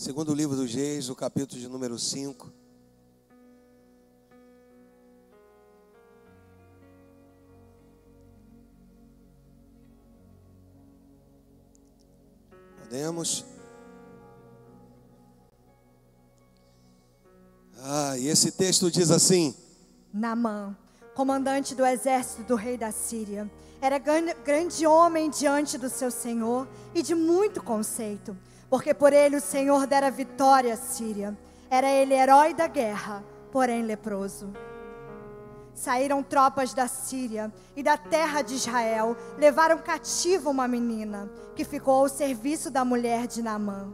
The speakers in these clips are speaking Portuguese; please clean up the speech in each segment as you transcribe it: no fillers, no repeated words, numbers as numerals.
Segundo livro dos Reis, o capítulo de número 5. Podemos? E esse texto diz assim: Naamã, comandante do exército do rei da Síria, era grande homem diante do seu senhor e de muito conceito, porque por ele o Senhor dera vitória à Síria. Era ele herói da guerra, porém leproso. Saíram tropas da Síria e da terra de Israel, levaram cativa uma menina, que ficou ao serviço da mulher de Naamã.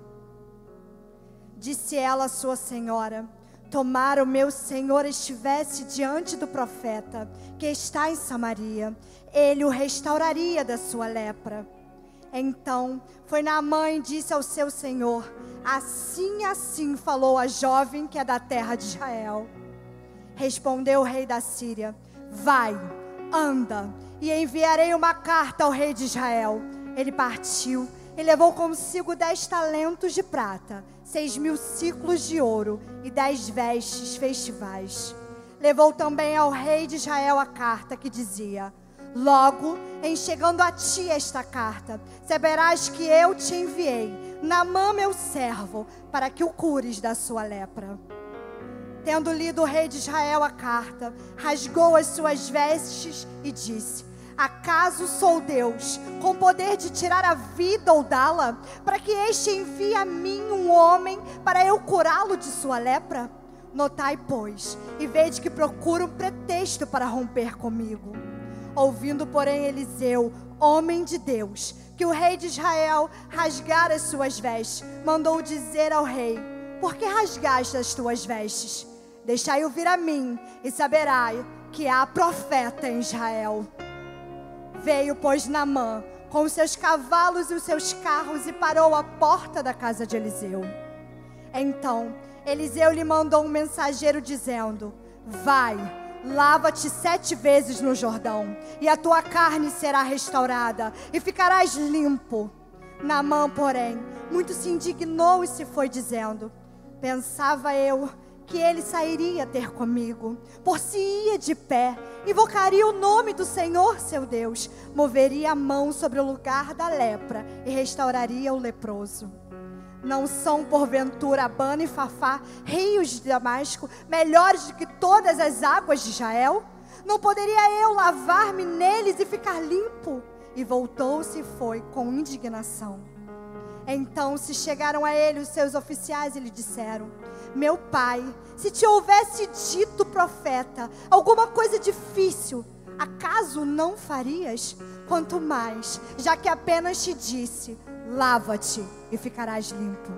Disse ela à sua senhora: tomara o meu senhor estivesse diante do profeta, que está em Samaria, ele o restauraria da sua lepra. Então foi Naamã e disse ao seu senhor: assim falou a jovem que é da terra de Israel. Respondeu o rei da Síria: vai, anda, e enviarei uma carta ao rei de Israel. Ele partiu e levou consigo 10 talentos de prata, 6.000 ciclos de ouro e 10 vestes festivais. Levou também ao rei de Israel a carta que dizia: logo, em chegando a ti esta carta, saberás que eu te enviei, Naamã meu servo, para que o cures da sua lepra. Tendo lido o rei de Israel a carta, rasgou as suas vestes e disse: acaso sou Deus, com poder de tirar a vida ou dá-la, para que este envie a mim um homem, para eu curá-lo de sua lepra? Notai, pois, e vede que procura um pretexto para romper comigo. Ouvindo, porém, Eliseu, homem de Deus, que o rei de Israel rasgara as suas vestes, mandou dizer ao rei: por que rasgaste as tuas vestes? Deixai-o vir a mim, e saberai que há profeta em Israel. Veio, pois, Naamã com os seus cavalos e os seus carros e parou à porta da casa de Eliseu. Então Eliseu lhe mandou um mensageiro dizendo: vai, lava-te 7 vezes no Jordão, e a tua carne será restaurada, e ficarás limpo. Naamã, porém, muito se indignou e se foi dizendo: pensava eu que ele sairia ter comigo, por se ia de pé, invocaria o nome do Senhor seu Deus, moveria a mão sobre o lugar da lepra e restauraria o leproso. Não são porventura Abana e Fafá, rios de Damasco, melhores do que todas as águas de Israel? Não poderia eu lavar-me neles e ficar limpo? E voltou-se e foi com indignação. Então se chegaram a ele os seus oficiais e lhe disseram: meu pai, se te houvesse dito, profeta, alguma coisa difícil, acaso não farias? Quanto mais, já que apenas te disse: lava-te e ficarás limpo.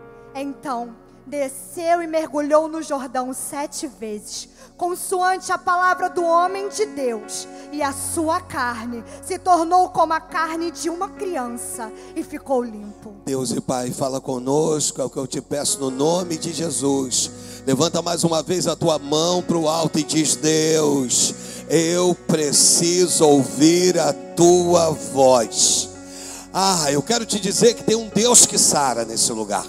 Então desceu e mergulhou no Jordão 7 vezes, consoante a palavra do homem de Deus, e a sua carne se tornou como a carne de uma criança, e ficou limpo. Deus e Pai, fala conosco, é o que eu te peço no nome de Jesus. Levanta mais uma vez a tua mão para o alto e diz: Deus, eu preciso ouvir a tua voz. Eu quero te dizer que tem um Deus que sara nesse lugar.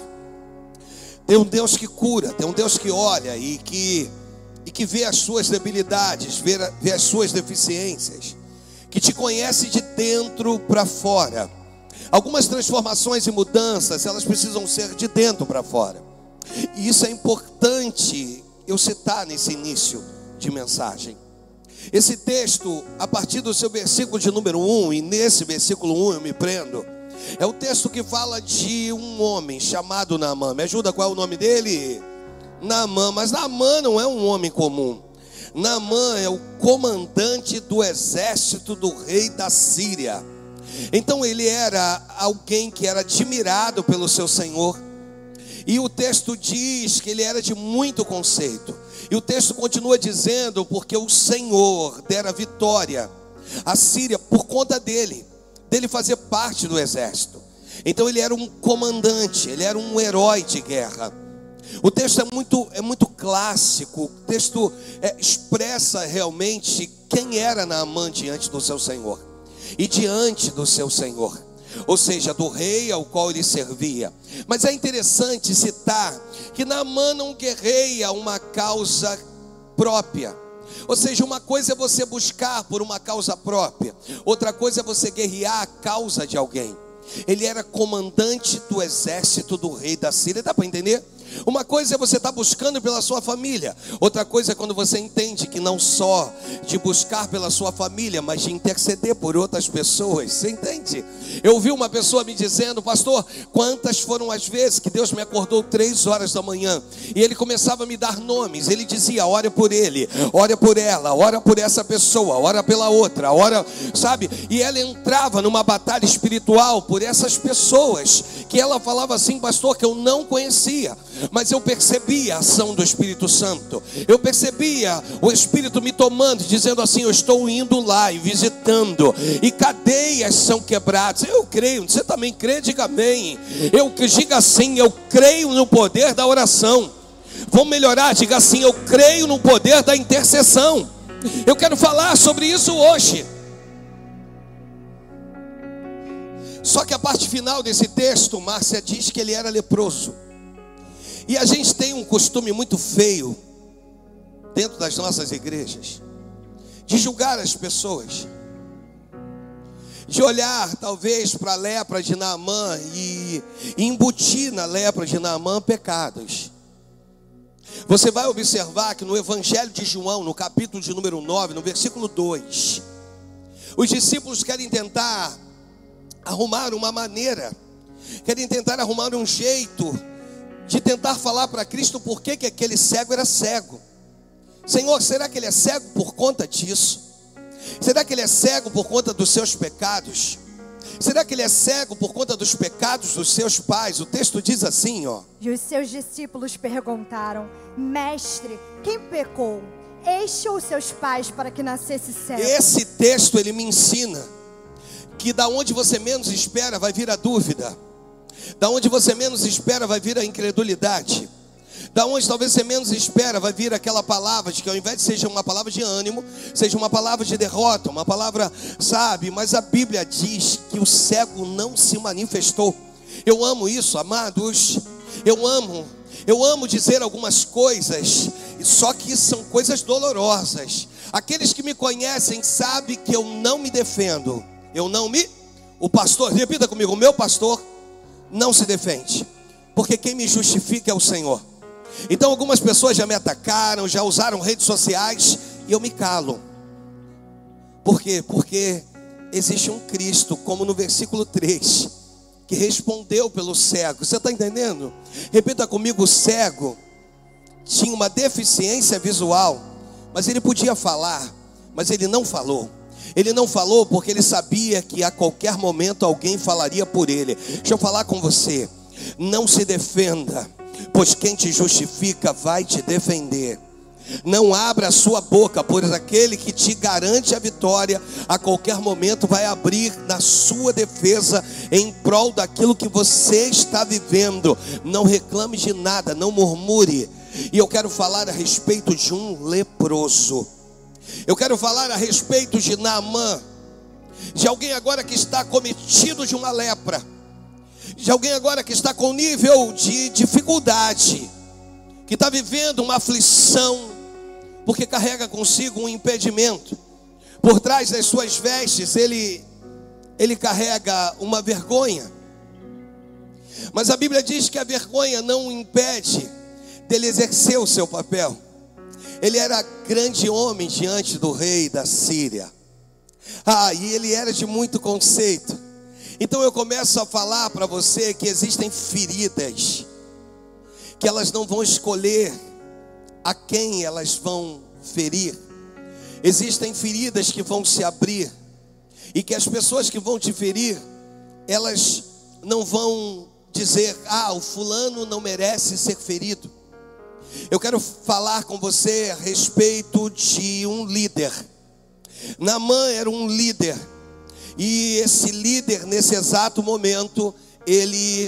Tem um Deus que cura, tem um Deus que olha e que vê as suas debilidades, vê as suas deficiências, que te conhece de dentro para fora. Algumas transformações e mudanças, elas precisam ser de dentro para fora. E isso é importante eu citar nesse início de mensagem. Esse texto, a partir do seu versículo de número 1, e nesse versículo 1 eu me prendo, é o texto que fala de um homem chamado Naamã. Me ajuda, qual é o nome dele? Naamã. Mas Naamã não é um homem comum. Naamã é o comandante do exército do rei da Síria. Então ele era alguém que era admirado pelo seu senhor. E o texto diz que ele era de muito conceito. E o texto continua dizendo: porque o Senhor dera vitória à Síria por conta dele fazer parte do exército. Então ele era um comandante, ele era um herói de guerra. O texto é muito clássico. O texto expressa realmente quem era Naamã diante do seu Senhor. E diante do seu Senhor, ou seja, do rei ao qual ele servia. Mas é interessante citar que Naamã não guerreia uma causa própria. Ou seja, uma coisa é você buscar por uma causa própria, outra coisa é você guerrear a causa de alguém. Ele era comandante do exército do rei da Síria, dá para entender? Uma coisa é você estar buscando pela sua família, outra coisa é quando você entende que não só de buscar pela sua família, mas de interceder por outras pessoas. Você entende? Eu ouvi uma pessoa me dizendo: pastor, quantas foram as vezes que Deus me acordou 3 horas da manhã e Ele começava a me dar nomes. Ele dizia: ora por ele, ora por ela, ora por essa pessoa, ora pela outra, ora, sabe? E ela entrava numa batalha espiritual por essas pessoas que ela falava assim: pastor, que eu não conhecia, mas eu percebia a ação do Espírito Santo. Eu percebia o Espírito me tomando, dizendo assim: eu estou indo lá e visitando, e cadeias são quebradas. Eu creio. Você também crê? Diga amém. Eu diga assim: eu creio no poder da oração. Vamos melhorar, diga assim: eu creio no poder da intercessão. Eu quero falar sobre isso hoje. Só que a parte final desse texto, Márcia diz que ele era leproso. E a gente tem um costume muito feio dentro das nossas igrejas de julgar as pessoas, de olhar talvez para a lepra de Naamã e embutir na lepra de Naamã pecados. Você vai observar que no Evangelho de João, no capítulo de número 9, no versículo 2, os discípulos querem tentar arrumar uma maneira, querem tentar arrumar um jeito de tentar falar para Cristo por que aquele cego era cego. Senhor, será que ele é cego por conta disso? Será que ele é cego por conta dos seus pecados? Será que ele é cego por conta dos pecados dos seus pais? O texto diz assim, ó: e os seus discípulos perguntaram: mestre, quem pecou, este ou seus pais, para que nascesse cego? Esse texto ele me ensina que da onde você menos espera vai vir a dúvida. Da onde você menos espera vai vir a incredulidade. Da onde talvez você menos espera vai vir aquela palavra de que ao invés de seja uma palavra de ânimo, seja uma palavra de derrota, uma palavra, sabe? Mas a Bíblia diz que o cego não se manifestou. Eu amo isso, amados. Eu amo dizer algumas coisas, só que são coisas dolorosas. Aqueles que me conhecem sabem que eu não me defendo. O pastor, repita comigo: o meu pastor não se defende, porque quem me justifica é o Senhor. Então algumas pessoas já me atacaram, já usaram redes sociais, e eu me calo. Por quê? Porque existe um Cristo, como no versículo 3, que respondeu pelo cego. Você está entendendo? Repita comigo: o cego tinha uma deficiência visual, mas ele podia falar, mas ele não falou. Ele não falou porque ele sabia que a qualquer momento alguém falaria por ele. Deixa eu falar com você: não se defenda, pois quem te justifica vai te defender. Não abra a sua boca, pois aquele que te garante a vitória a qualquer momento vai abrir na sua defesa em prol daquilo que você está vivendo. Não reclame de nada, não murmure. E eu quero falar a respeito de um leproso. Eu quero falar a respeito de Naamã, de alguém agora que está cometido de uma lepra, de alguém agora que está com nível de dificuldade, que está vivendo uma aflição, porque carrega consigo um impedimento. Por trás das suas vestes ele carrega uma vergonha. Mas a Bíblia diz que a vergonha não o impede dele exercer o seu papel. Ele era grande homem diante do rei da Síria. E ele era de muito conceito. Então eu começo a falar para você que existem feridas, que elas não vão escolher a quem elas vão ferir. Existem feridas que vão se abrir, e que as pessoas que vão te ferir, elas não vão dizer: o fulano não merece ser ferido. Eu quero falar com você a respeito de um líder. Naamã era um líder, e esse líder, nesse exato momento, ele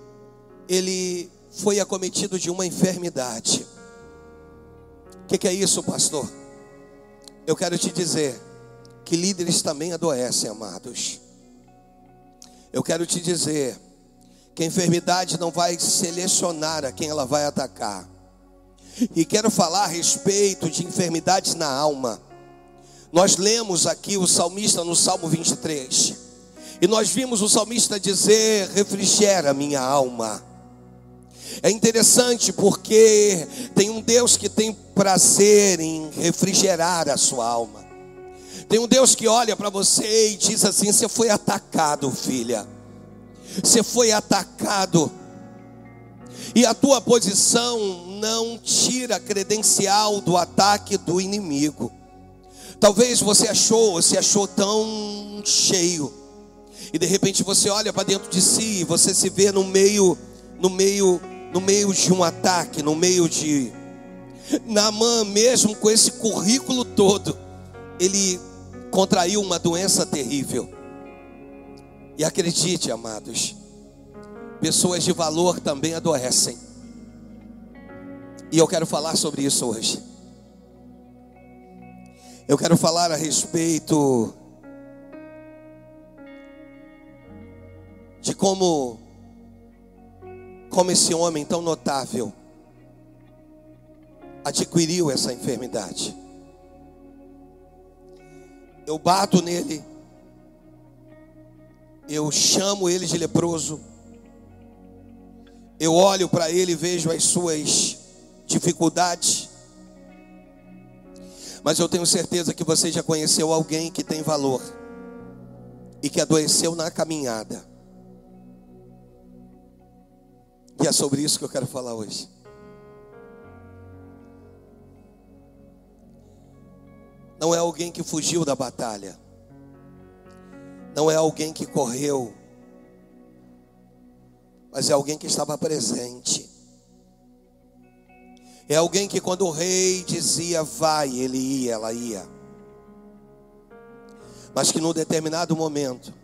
foi acometido de uma enfermidade. O que é isso, pastor? Eu quero te dizer que líderes também adoecem, amados. Eu quero te dizer que a enfermidade não vai selecionar a quem ela vai atacar. E quero falar a respeito de enfermidades na alma. Nós lemos aqui o salmista no Salmo 23. E nós vimos o salmista dizer: refrigera minha alma. É interessante porque tem um Deus que tem prazer em refrigerar a sua alma. Tem um Deus que olha para você e diz assim: você foi atacado, filha. Você foi atacado. E a tua posição não tira a credencial do ataque do inimigo. Talvez você se achou tão cheio. E de repente você olha para dentro de si e você se vê no meio de um ataque, no meio de... Naamã, mesmo com esse currículo todo, ele contraiu uma doença terrível. E acredite, amados, pessoas de valor também adoecem. E eu quero falar sobre isso hoje. Eu quero falar a respeito de como esse homem tão notável adquiriu essa enfermidade. Eu bato nele, eu chamo ele de leproso, eu olho para ele e vejo as suas dificuldades, mas eu tenho certeza que você já conheceu alguém que tem valor e que adoeceu na caminhada. E é sobre isso que eu quero falar hoje. Não é alguém que fugiu da batalha. Não é alguém que correu. Mas é alguém que estava presente. É alguém que quando o rei dizia vai, ele ia, ela ia. Mas que num determinado momento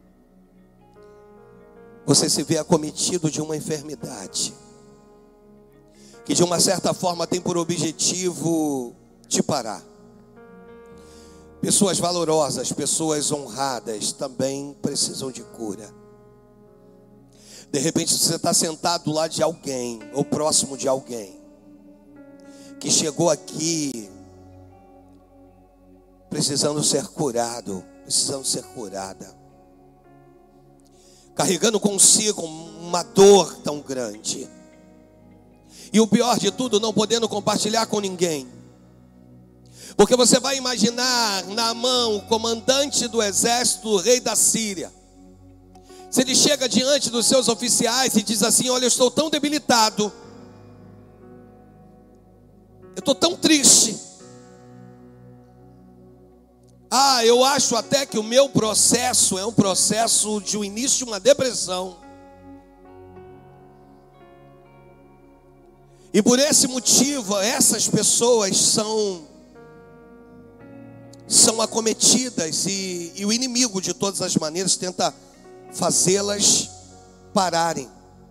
você se vê acometido de uma enfermidade que de uma certa forma tem por objetivo te parar. Pessoas valorosas, pessoas honradas também precisam de cura. De repente você está sentado do lado de alguém ou próximo de alguém que chegou aqui precisando ser curado, precisando ser curada, carregando consigo uma dor tão grande. E o pior de tudo, não podendo compartilhar com ninguém. Porque você vai imaginar Naamã, o comandante do exército, o rei da Síria. Se ele chega diante dos seus oficiais e diz assim: olha, eu estou tão debilitado, eu estou tão triste. Eu acho até que o meu processo é um processo de um início de uma depressão. E por esse motivo, essas pessoas são acometidas e o inimigo de todas as maneiras tenta fazê-las pararem.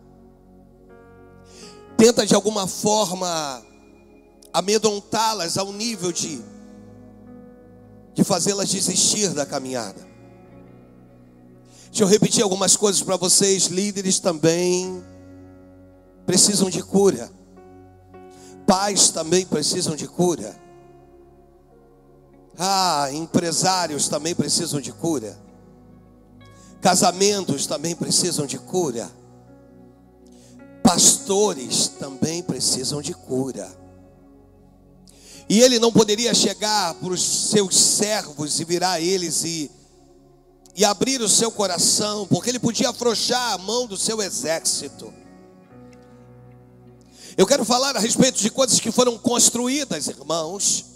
Tenta de alguma forma amedrontá-las ao nível de fazê-las desistir da caminhada. Deixa eu repetir algumas coisas para vocês. Líderes também precisam de cura. Pais também precisam de cura. Empresários também precisam de cura. Casamentos também precisam de cura. Pastores também precisam de cura. E ele não poderia chegar para os seus servos e virar eles e abrir o seu coração, porque ele podia afrouxar a mão do seu exército. Eu quero falar a respeito de coisas que foram construídas, irmãos,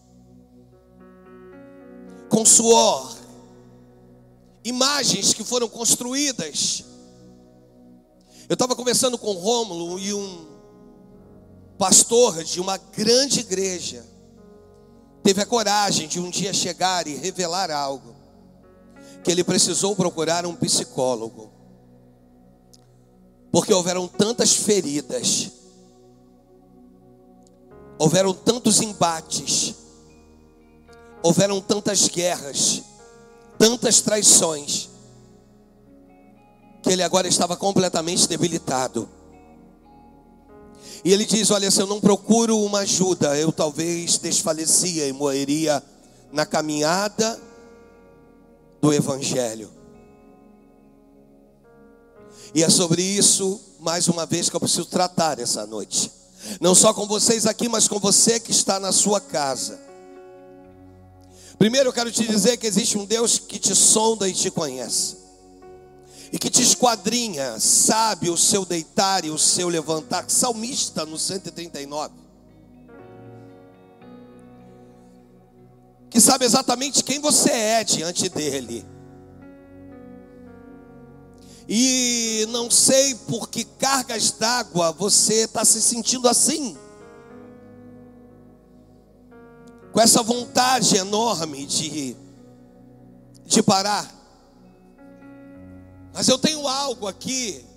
com suor. Imagens que foram construídas. Eu estava conversando com o Rômulo e um pastor de uma grande igreja teve a coragem de um dia chegar e revelar algo, que ele precisou procurar um psicólogo, porque houveram tantas feridas, houveram tantos embates, houveram tantas guerras, tantas traições, que ele agora estava completamente debilitado. E ele diz: olha, se eu não procuro uma ajuda, eu talvez desfalecia e morreria na caminhada do Evangelho. E é sobre isso, mais uma vez, que eu preciso tratar essa noite. Não só com vocês aqui, mas com você que está na sua casa. Primeiro eu quero te dizer que existe um Deus que te sonda e te conhece. E que te esquadrinha, sabe o seu deitar e o seu levantar. Salmista no 139. Que sabe exatamente quem você é diante dele. E não sei por que cargas d'água você está se sentindo assim. Com essa vontade enorme de parar. Mas eu tenho algo aqui.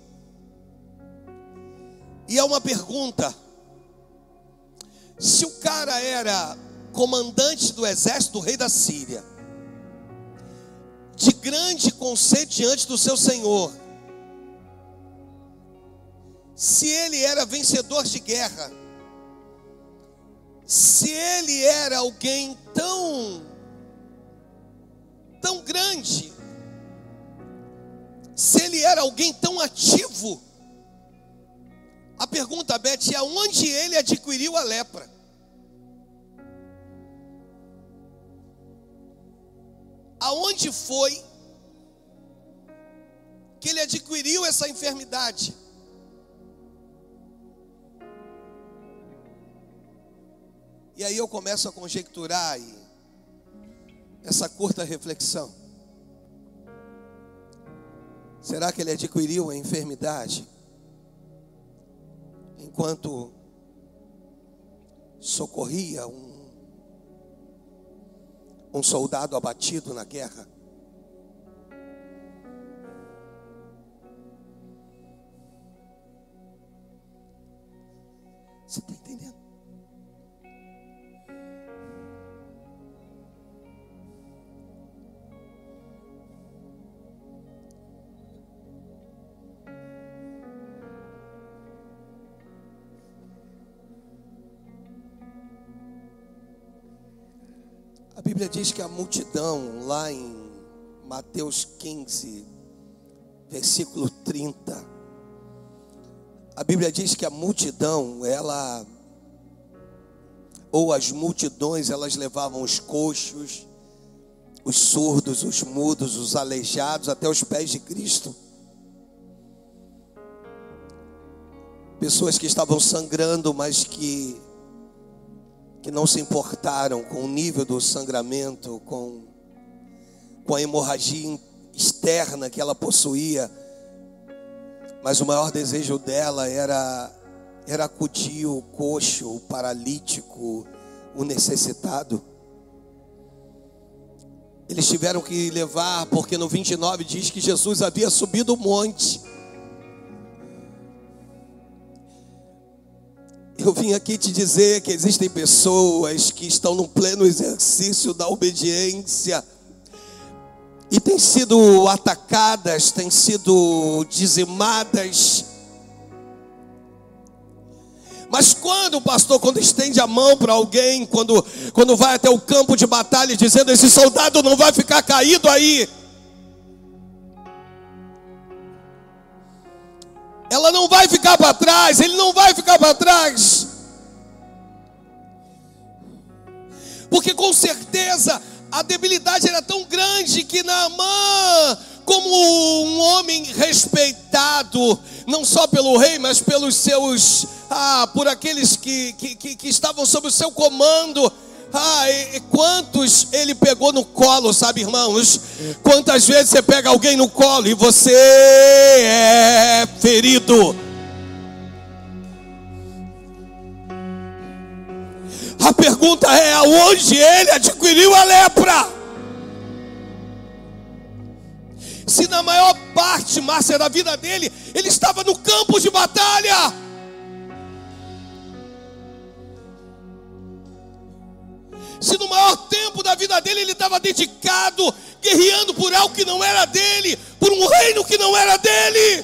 E é uma pergunta. Se o cara era comandante do exército do rei da Síria, de grande conceito diante do seu Senhor, se ele era vencedor de guerra, se ele era alguém tão grande, se ele era alguém tão ativo, a pergunta, Beth, é aonde ele adquiriu a lepra? Aonde foi que ele adquiriu essa enfermidade? E aí eu começo a conjecturar essa curta reflexão. Será que ele adquiriu a enfermidade enquanto socorria um soldado abatido na guerra? Você está entendendo? A Bíblia diz que a multidão, lá em Mateus 15, versículo 30, a Bíblia diz que a multidão, as multidões, elas levavam os coxos, os surdos, os mudos, os aleijados, até os pés de Cristo. Pessoas que estavam sangrando, mas que não se importaram com o nível do sangramento, com a hemorragia externa que ela possuía. Mas o maior desejo dela era acudir o coxo, o paralítico, o necessitado. Eles tiveram que levar, porque no 29 diz que Jesus havia subido o monte. Eu vim aqui te dizer que existem pessoas que estão no pleno exercício da obediência e têm sido atacadas, têm sido dizimadas. Mas quando o pastor, quando estende a mão para alguém, quando vai até o campo de batalha dizendo: esse soldado não vai ficar caído aí, ela não vai ficar para trás, ele não vai ficar para trás. Porque com certeza a debilidade era tão grande que Naamã, como um homem respeitado, não só pelo rei, mas pelos seus, por aqueles que estavam sob o seu comando, e quantos ele pegou no colo, sabe, irmãos? Quantas vezes você pega alguém no colo e você é ferido? A pergunta é: aonde ele adquiriu a lepra? Se na maior parte, Márcia, da vida dele, ele estava no campo de batalha. Se no maior tempo da vida dele ele estava dedicado, guerreando por algo que não era dele, por um reino que não era dele.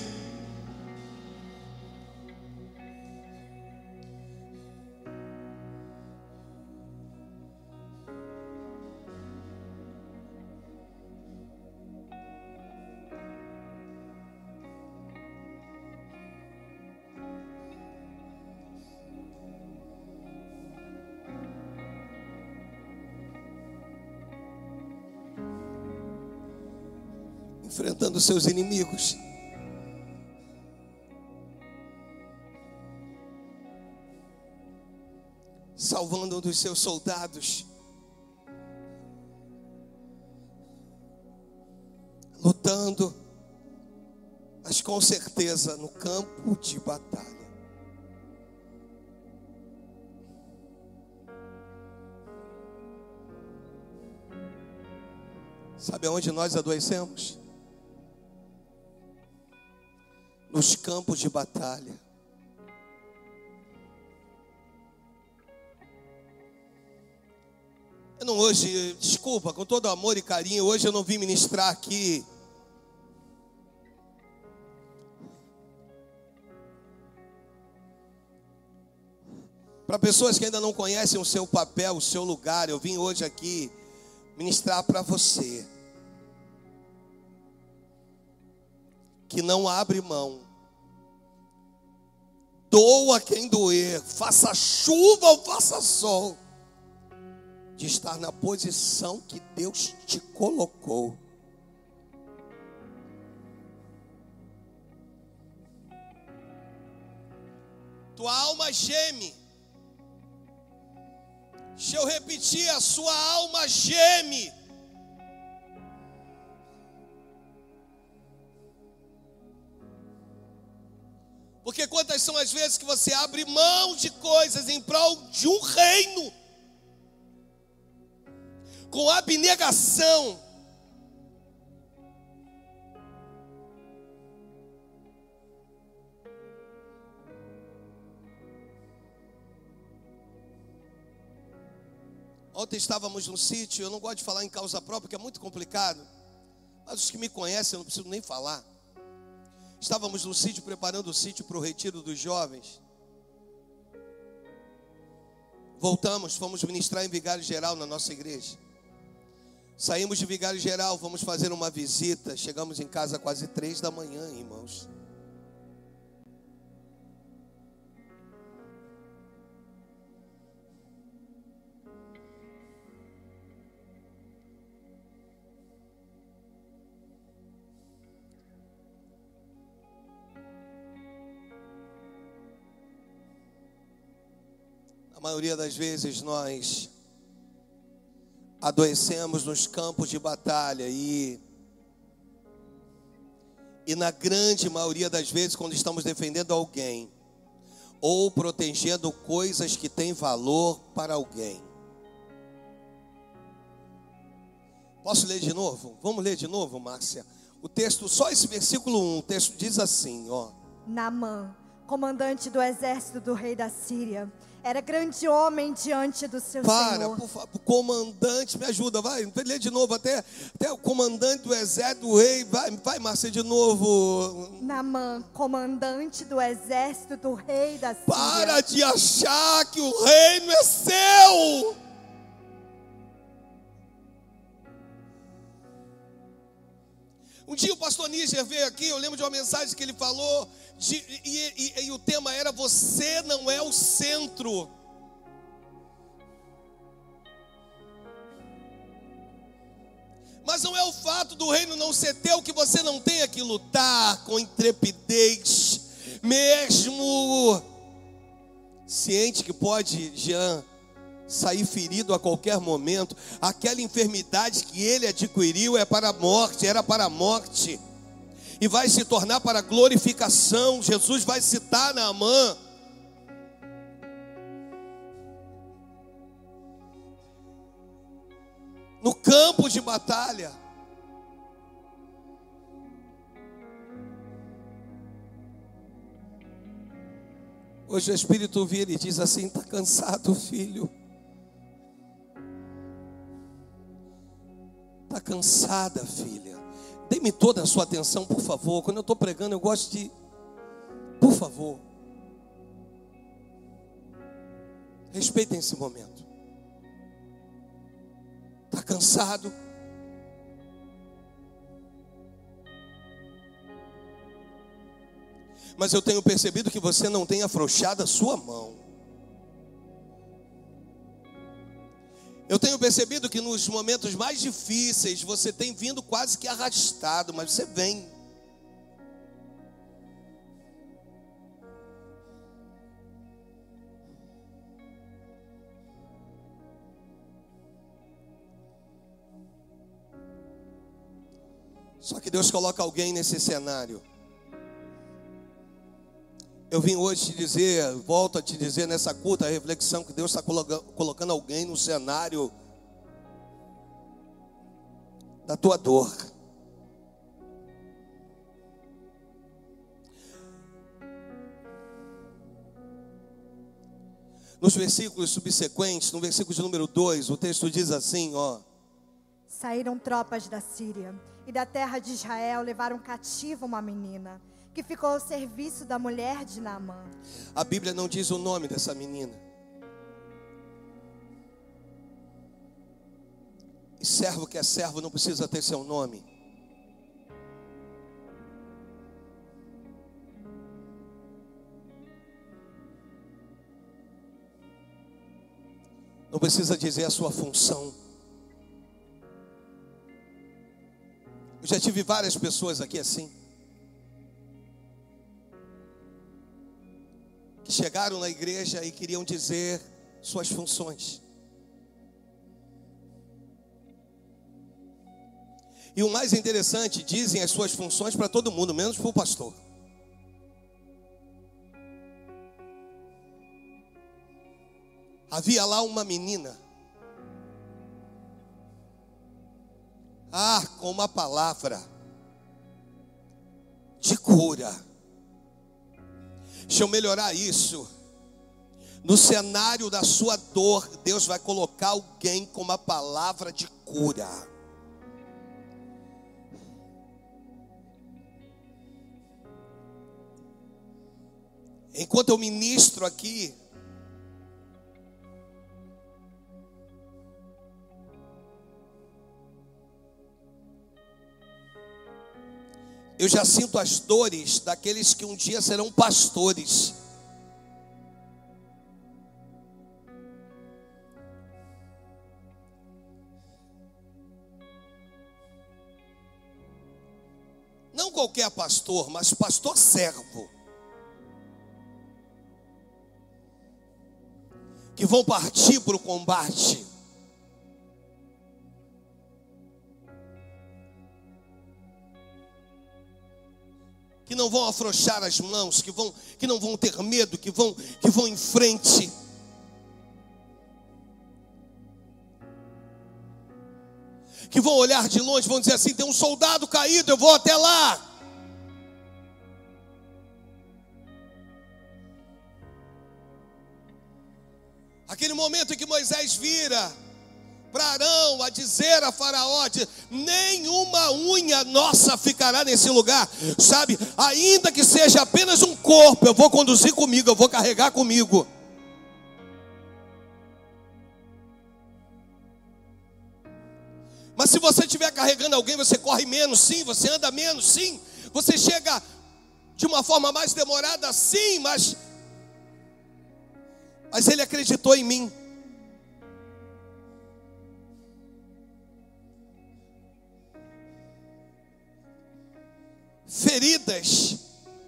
Enfrentando seus inimigos. Salvando um dos seus soldados. Lutando, mas com certeza no campo de batalha. Sabe aonde nós adoecemos? Nos campos de batalha. Eu não hoje, desculpa, com todo amor e carinho, hoje eu não vim ministrar aqui para pessoas que ainda não conhecem o seu papel, o seu lugar. Eu vim hoje aqui ministrar para você que não abre mão. Doa quem doer, faça chuva ou faça sol, de estar na posição que Deus te colocou. Tua alma geme. Deixa eu repetir, a sua alma geme. Porque quantas são as vezes que você abre mão de coisas em prol de um reino, com abnegação. Ontem estávamos num sítio, eu não gosto de falar em causa própria, porque é muito complicado, mas os que me conhecem eu não preciso nem falar. Estávamos no sítio, preparando o sítio para o retiro dos jovens. Voltamos, fomos ministrar em Vigário Geral na nossa igreja. Saímos de Vigário Geral, fomos fazer uma visita. Chegamos em casa quase 3 da manhã, irmãos. A maioria das vezes nós adoecemos nos campos de batalha e na grande maioria das vezes, quando estamos defendendo alguém ou protegendo coisas que têm valor para alguém. Posso ler de novo? Vamos ler de novo, Márcia? O texto, só esse versículo 1, o texto diz assim, ó. Naamã, comandante do exército do rei da Síria, era grande homem diante do seu Senhor. Por favor, comandante, me ajuda, vai, lê de novo, até o comandante do exército do rei, vai Márcia, de novo. Naamã, comandante do exército do rei da Síria. Para de achar que o reino é seu. Um dia o pastor Níger veio aqui, eu lembro de uma mensagem que ele falou, e o tema era: você não é o centro. Mas não é o fato do reino não ser teu que você não tenha que lutar com intrepidez, mesmo ciente que pode, Jean, sair ferido a qualquer momento. Aquela enfermidade que ele adquiriu era para a morte, e vai se tornar para a glorificação. Jesus vai citar Naamã. No campo de batalha. Hoje o Espírito vira e diz assim: está cansado, filho? Está cansada, filha? Dê-me toda a sua atenção, por favor. Quando eu estou pregando, eu gosto de... Por favor. Respeitem esse momento. Está cansado? Mas eu tenho percebido que você não tem afrouxado a sua mão. Eu tenho percebido que nos momentos mais difíceis você tem vindo quase que arrastado, mas você vem. Só que Deus coloca alguém nesse cenário. Eu vim hoje te dizer, volto a te dizer nessa curta reflexão, que Deus está colocando alguém no cenário da tua dor. Nos versículos subsequentes, no versículo de número 2, o texto diz assim, ó: Saíram tropas da Síria e da terra de Israel, levaram cativa uma menina, que ficou ao serviço da mulher de Naamã. A Bíblia não diz o nome dessa menina. E servo que é servo não precisa ter seu nome. Não precisa dizer a sua função. Eu já tive várias pessoas aqui assim, que chegaram na igreja e queriam dizer suas funções. E o mais interessante, dizem as suas funções para todo mundo, menos para o pastor. Havia lá uma menina, com uma palavra de cura. Deixa eu melhorar isso. No cenário da sua dor, Deus vai colocar alguém com uma palavra de cura. Enquanto eu ministro aqui, eu já sinto as dores daqueles que um dia serão pastores. Não qualquer pastor, mas pastor servo. Que vão partir para o combate. Que não vão afrouxar as mãos, que não vão ter medo, que vão em frente. Que vão olhar de longe, vão dizer assim: tem um soldado caído, eu vou até lá. Aquele momento em que Moisés vira para Arão a dizer a Faraó: nenhuma unha nossa ficará nesse lugar, sabe? Ainda que seja apenas um corpo, eu vou conduzir comigo, eu vou carregar comigo. Mas se você estiver carregando alguém, você corre menos, sim, você anda menos, sim, você chega de uma forma mais demorada, sim, mas ele acreditou em mim. Feridas,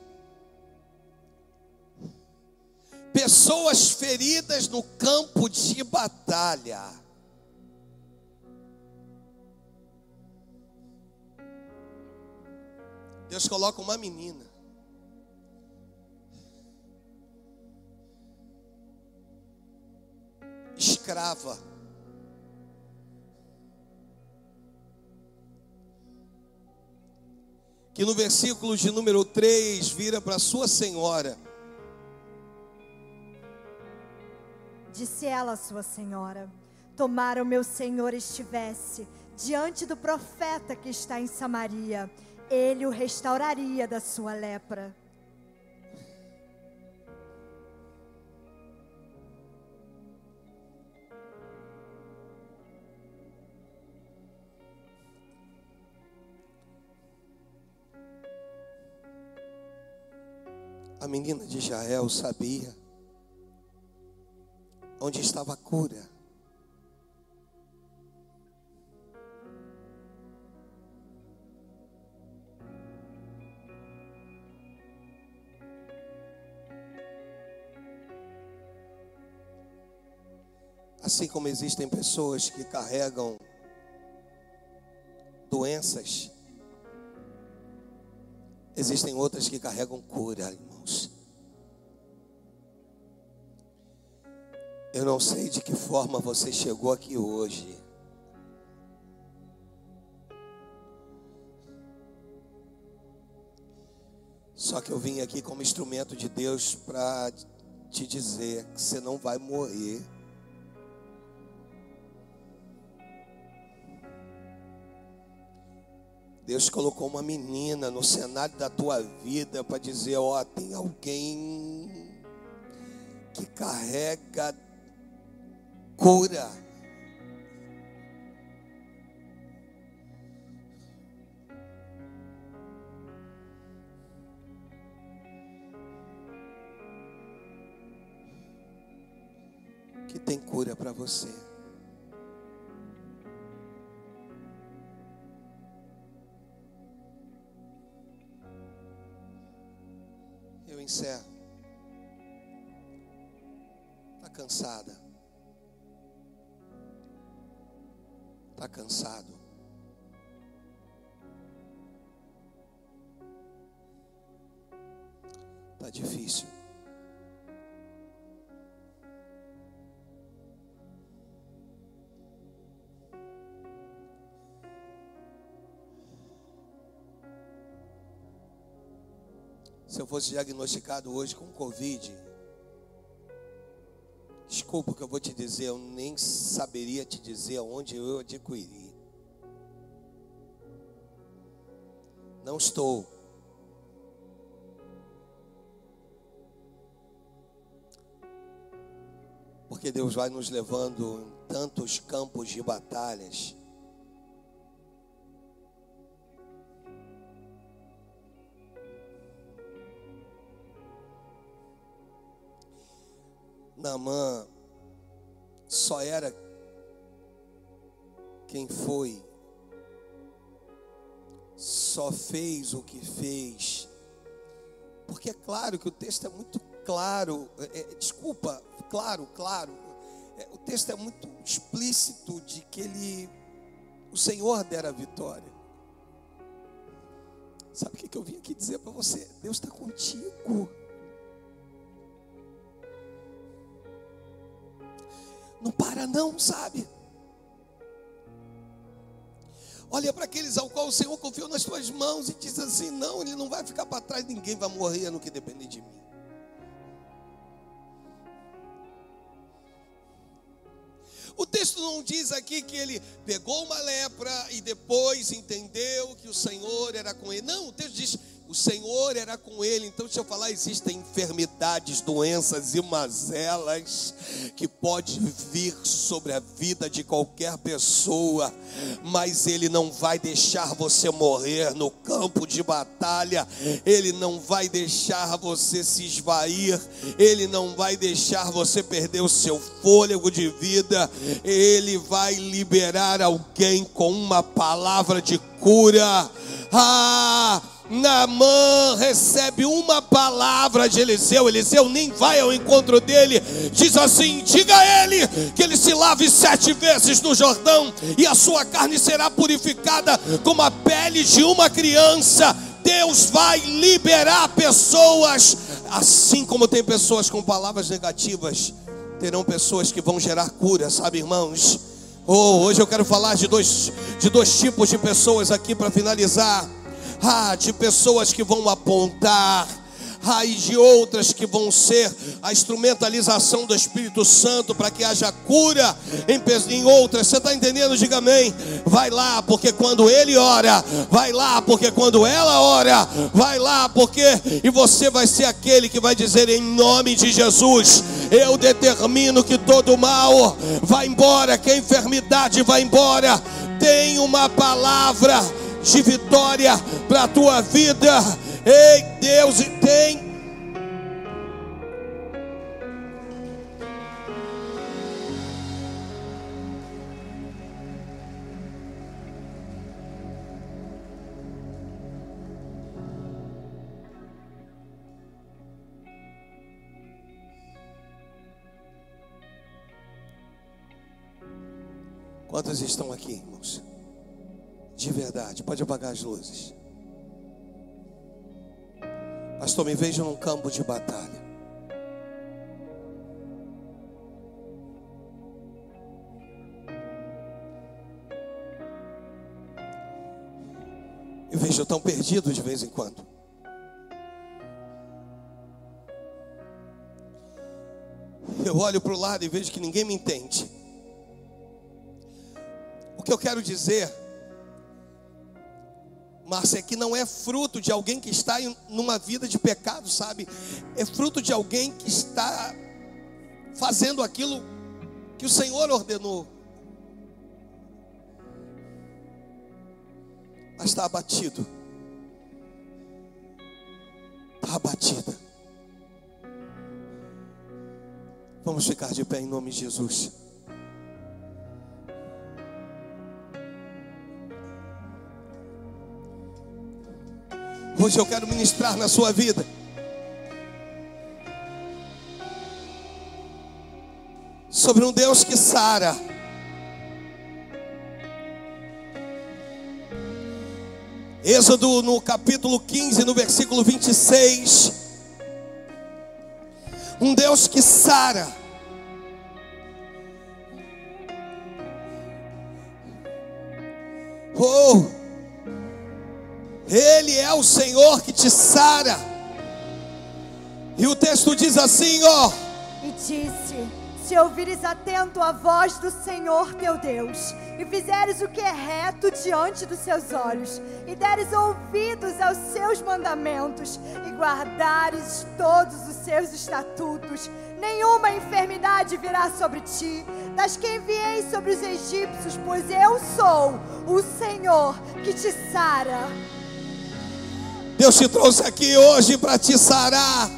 pessoas feridas no campo de batalha. Deus coloca uma menina escrava, que no versículo de número 3 vira para sua senhora. Disse ela à sua senhora: tomara o meu senhor estivesse diante do profeta que está em Samaria. Ele o restauraria da sua lepra. A menina de Israel sabia onde estava a cura. Assim como existem pessoas que carregam doenças, existem outras que carregam cura, irmãos. Eu não sei de que forma você chegou aqui hoje. Só que eu vim aqui como instrumento de Deus para te dizer que você não vai morrer. Deus colocou uma menina no cenário da tua vida para dizer, ó, tem alguém que carrega cura. Que tem cura para você. Eu encerro. Está cansada? Está cansado? Está difícil? Se eu fosse diagnosticado hoje com Covid, desculpa o que eu vou te dizer, eu nem saberia te dizer onde eu adquiri. Não estou. Porque Deus vai nos levando em tantos campos de batalhas. Naamã só era quem foi, só fez o que fez, porque é claro que o texto é muito claro, o texto é muito explícito de que o Senhor dera a vitória. Sabe o que eu vim aqui dizer para você? Deus está contigo. Não para não, sabe? Olha para aqueles ao qual o Senhor confiou nas tuas mãos e diz assim, não, ele não vai ficar para trás, ninguém vai morrer no que depender de mim. O texto não diz aqui que ele pegou uma lepra e depois entendeu que o Senhor era com ele. Não, o texto diz, o Senhor era com ele. Então deixa eu falar, existem enfermidades, doenças e mazelas que pode vir sobre a vida de qualquer pessoa, mas Ele não vai deixar você morrer no campo de batalha. Ele não vai deixar você se esvair. Ele não vai deixar você perder o seu fôlego de vida. Ele vai liberar alguém com uma palavra de cura. Naamã recebe uma palavra de Eliseu. Eliseu nem vai ao encontro dele. Diz assim, diga a ele que ele se lave 7 vezes no Jordão e a sua carne será purificada como a pele de uma criança. Deus vai liberar pessoas. Assim como tem pessoas com palavras negativas, terão pessoas que vão gerar cura, sabe, irmãos? Hoje eu quero falar de dois tipos de pessoas aqui para finalizar. De pessoas que vão apontar, e de outras que vão ser a instrumentalização do Espírito Santo para que haja cura em outras. Você está entendendo? Diga amém. Vai lá, porque quando ele ora, vai lá, porque quando ela ora, vai lá, porque e você vai ser aquele que vai dizer em nome de Jesus: eu determino que todo mal vai embora, que a enfermidade vai embora. Tem uma palavra de vitória para a tua vida. Ei, Deus, tem. Quantos estão aqui, irmãos? De verdade, pode apagar as luzes. Pastor, me vejo num campo de batalha. Eu vejo tão perdido de vez em quando. Eu olho para o lado e vejo que ninguém me entende. O que eu quero dizer, Márcia, é que não é fruto de alguém que está numa vida de pecado, sabe? É fruto de alguém que está fazendo aquilo que o Senhor ordenou, mas está abatido. Está abatida. Vamos ficar de pé em nome de Jesus. Hoje eu quero ministrar na sua vida sobre um Deus que sara. Êxodo no capítulo 15, no versículo 26. Um Deus que sara. Oh! Ele é o Senhor que te sara. E o texto diz assim, ó. E disse: se ouvires atento a voz do Senhor teu Deus, e fizeres o que é reto diante dos seus olhos, e deres ouvidos aos seus mandamentos, e guardares todos os seus estatutos, nenhuma enfermidade virá sobre ti, das que enviei sobre os egípcios, pois eu sou o Senhor que te sara. Deus te trouxe aqui hoje para te sarar.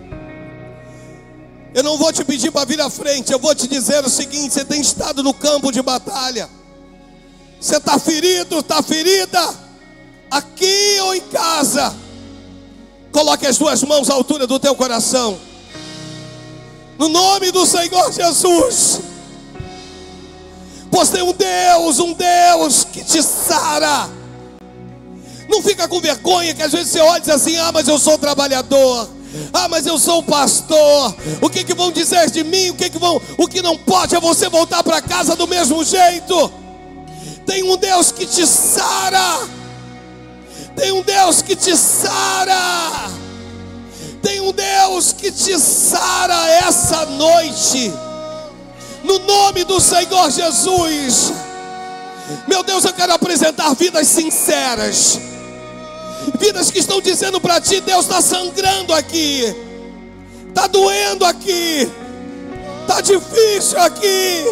Eu não vou te pedir para vir à frente. Eu vou te dizer o seguinte: você tem estado no campo de batalha. Você está ferido, está ferida, aqui ou em casa. Coloque as duas mãos à altura do teu coração, no nome do Senhor Jesus. Pois tem um Deus que te sara. Não fica com vergonha, que às vezes você olha e diz assim: ah, mas eu sou trabalhador, ah, mas eu sou pastor, o que vão dizer de mim? O que não pode é você voltar para casa do mesmo jeito. Tem um Deus que te sara. Tem um Deus que te sara. Tem um Deus que te sara essa noite, no nome do Senhor Jesus. Meu Deus, eu quero apresentar vidas sinceras, vidas que estão dizendo para ti: Deus, está sangrando aqui, está doendo aqui, está difícil aqui,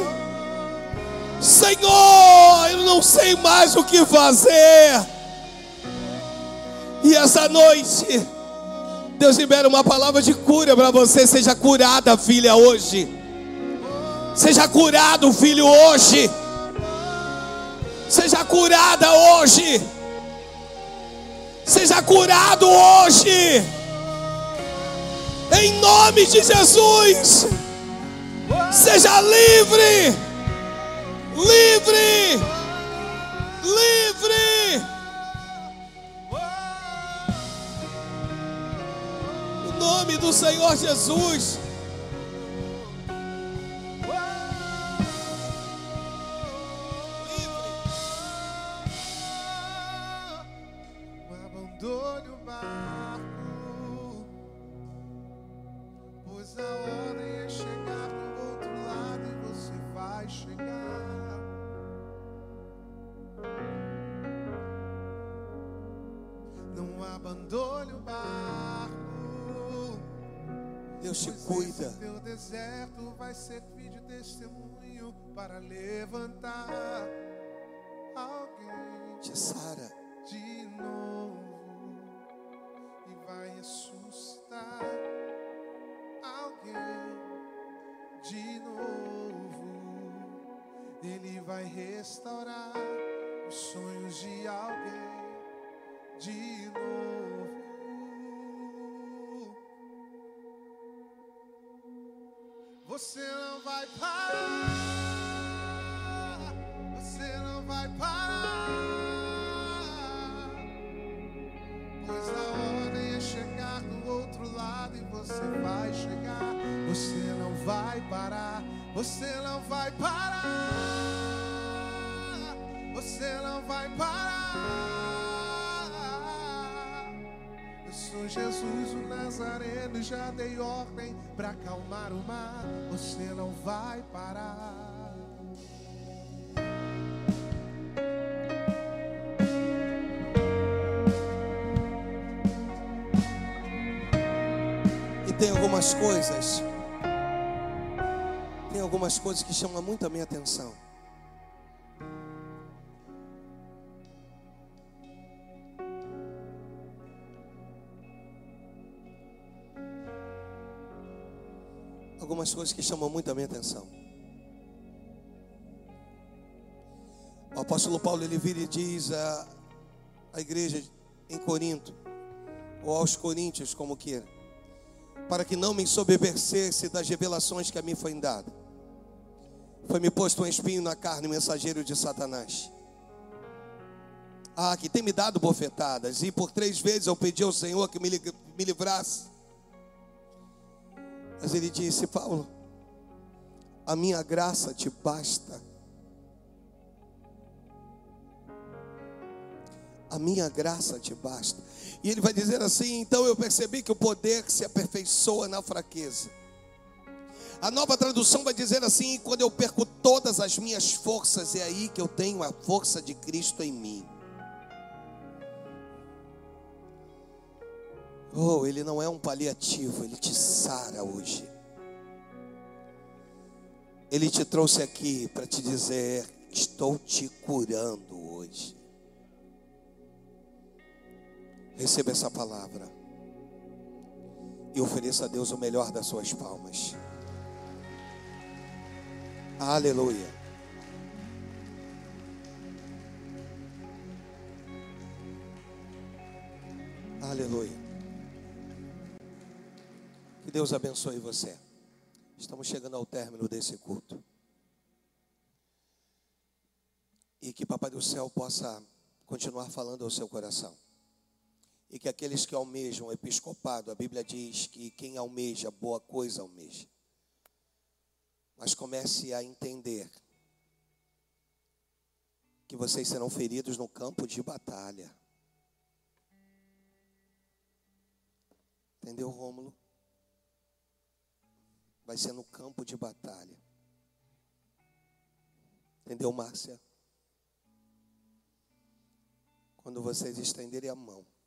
Senhor, eu não sei mais o que fazer. E essa noite Deus libera uma palavra de cura para você. Seja curada, filha, hoje. Seja curado, filho, hoje. Seja curada hoje. Seja curado hoje, em nome de Jesus. Seja livre, livre, livre, no nome do Senhor Jesus. não abandone o barco. Deus te Pois cuida. esse teu deserto vai servir de testemunho para levantar alguém Te sara. de novo e vai ressuscitar alguém de novo. Ele vai restaurar os sonhos de alguém de novo. Você não vai parar, você não vai parar, pois a ordem é chegar do outro lado e você vai chegar. Você não vai parar, você não vai parar, você não vai parar. Eu sou Jesus o Nazareno, já dei ordem pra acalmar o mar. Você não vai parar. E tem algumas coisas que chamam muito a minha atenção. Algumas coisas que chamam muito a minha atenção. O apóstolo Paulo, ele vira e diz à igreja em Corinto, ou aos coríntios, como queira, para que não me ensoberbecesse das revelações que a mim foi dada. Foi-me posto um espinho na carne, mensageiro de Satanás. Que tem me dado bofetadas, e por 3 vezes eu pedi ao Senhor que me livrasse. Mas ele disse: Paulo, a minha graça te basta. A minha graça te basta. E ele vai dizer assim: então eu percebi que o poder se aperfeiçoa na fraqueza. A Nova Tradução vai dizer assim: quando eu perco todas as minhas forças, é aí que eu tenho a força de Cristo em mim. Oh, ele não é um paliativo, ele te sara hoje. Ele te trouxe aqui para te dizer: estou te curando hoje. Receba essa palavra e ofereça a Deus o melhor das suas palmas. Aleluia. Aleluia. Que Deus abençoe você. Estamos chegando ao término desse culto. E que Papai do Céu possa continuar falando ao seu coração. E que aqueles que almejam o episcopado, a Bíblia diz que quem almeja boa coisa almeja. Mas comece a entender que vocês serão feridos no campo de batalha. Entendeu, Rômulo? Vai ser no campo de batalha. Entendeu, Márcia? Quando vocês estenderem a mão